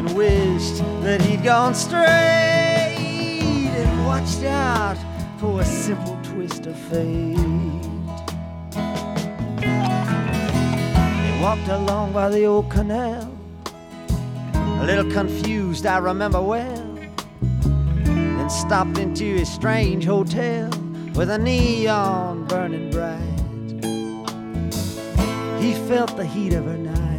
and wished that he'd gone straight and watched out for a simple twist of fate. He walked along by the old canal, a little confused, I remember well, then stopped into a strange hotel with a neon burning bright. He felt the heat of her night